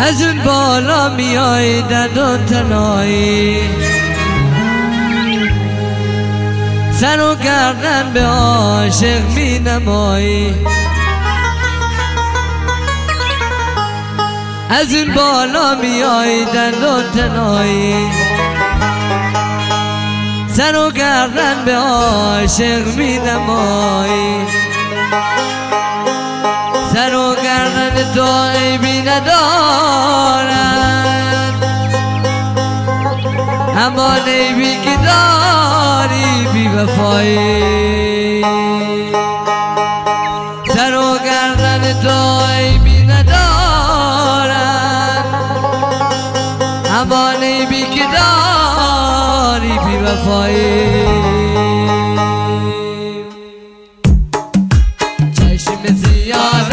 از اون بالا میای دندون تنایی، سر و گردن به عاشق می نمایی. از اون بالا میای دندون تنایی، سر و گردن به عاشق می نمایی. سر و گردن تو عیبی ندارد، همان عیبی که داری بی وفایی. سر و گردن تو عیبی ندارد، همان عیبی که داری بی وفایی. چشم زیاد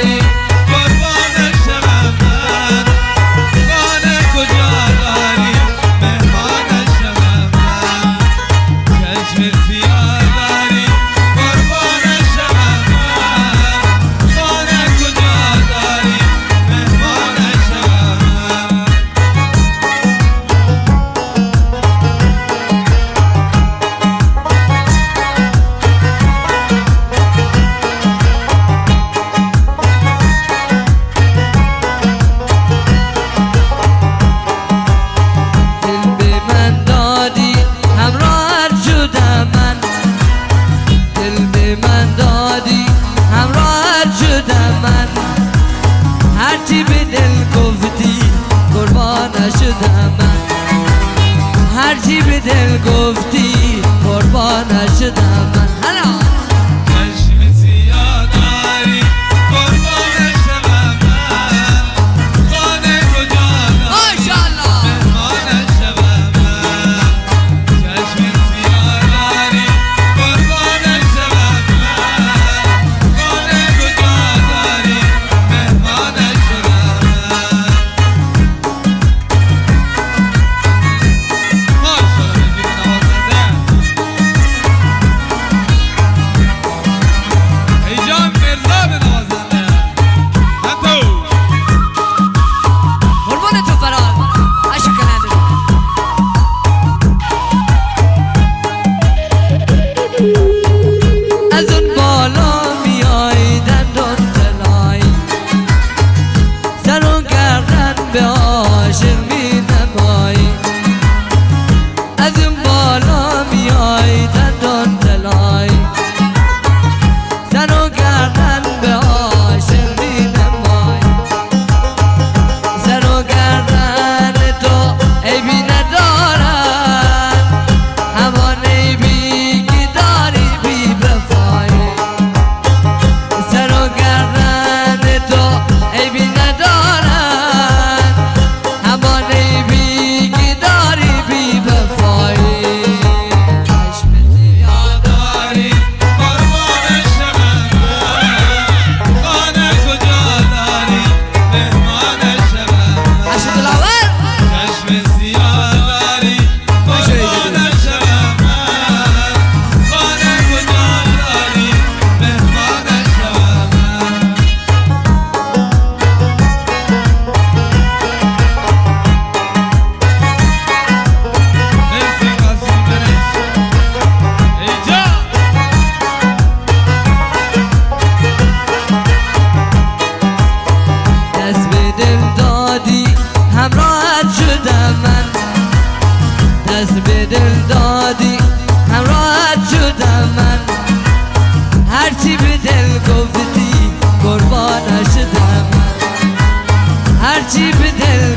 هرچی به دل گفتی قربان شدم من، هرچی به دل گفتی قربان شدم من. چشم زیاد داری قربان شدم من، خانه کجا داری مهمان شدم من. چشم زیاد داری قربان شدم من، خانه کجا داری مهمان شدم من. به عاشق می نمایی، از اون بالا میای دندان تلایی، سر و گردن به عاشق می نمایی. سر و گردن تو عیبی ندارد، همان عیبی که داری بی وفایی. سر و گردن تو عیبی ندارد، دست به دل دادی همراهت شدم من، هرچی به دل گفتی قربان شدم من، هرچی به دل